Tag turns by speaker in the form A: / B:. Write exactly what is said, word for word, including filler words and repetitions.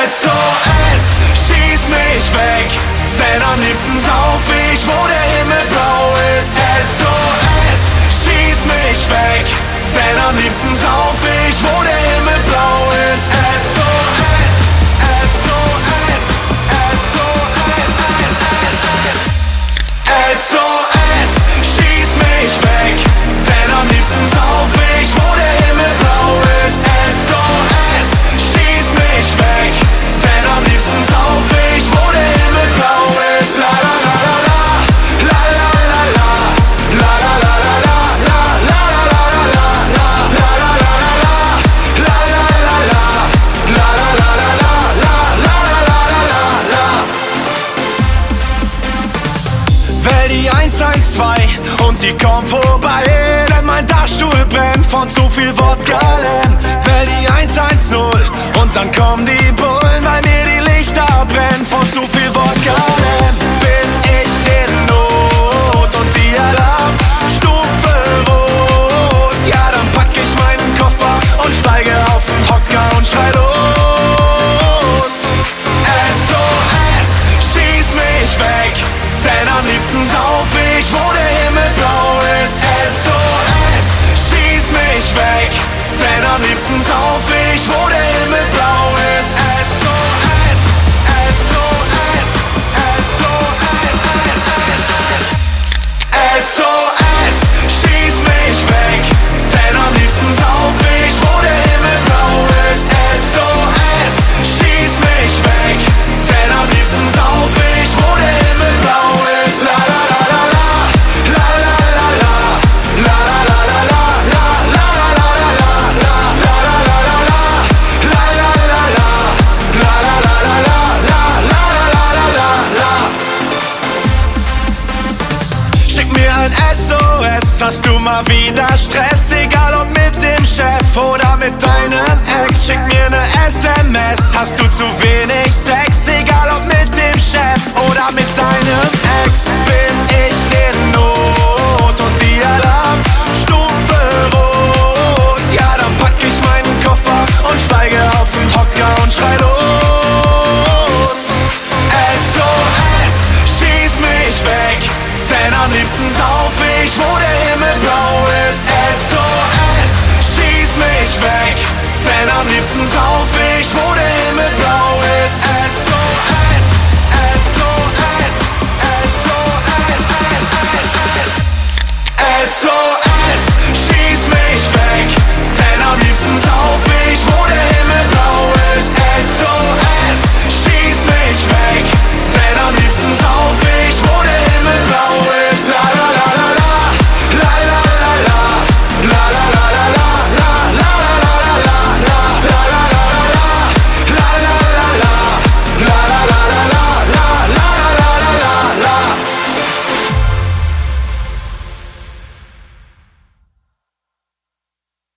A: S O S, schieß mich weg, denn am liebsten sauf ich, wo der Himmel blau ist. S O S, schieß mich weg, denn am liebsten sauf ich, wo der Himmel blau ist. S O S, S O S, S O S, S O S, schieß mich weg, denn am liebsten sauf ich, wo der Himmel blau ist. S O S, schieß mich weg, denn am liebsten sauf ich, wo der Himmel blau ist. La la la la la, la la la la, la la la la la, la la la la la, la la la la la, la la la la la, la la la la la, la la la la la. Wähl die eins eins zwei und die kommt vorbei, denn mein Dachstuhl brennt von zu viel Wodka-Lärm. Wähl die eins eins null und dann kommen die Bullen, weil mir die Lichter brennen von zu viel Wodka-Lärm. Bin ich in Not und die Alarmstufe rot, ja dann pack ich meinen Koffer und steige auf den Hocker und schrei los. S O S, schieß mich weg, denn am liebsten sauf ich, wo der Himmel blau ist. S O S, schieß mich weg, denn am liebsten sauf ich, wo der Himmel blau ist. S O S, S O S, S O S, S O S, schieß mich weg, denn am liebsten sauf ich, wo der Himmel blau ist. S O S, schieß mich weg, denn am liebsten sauf ich, wo der Himmel blau ist. La la la la la, la la la la, la la la la la, la la la la la, la la la la la, la la la la la, la la la la la, la la la la la. Schick mir ein S O S, hast du mal wieder Stress? Egal ob mit dem Chef oder mit deinem Ex. Schick mir ne S M S, hast du zu wenig Sex? Egal ob mit dem Chef oder mit deinem Ex. Bin ich in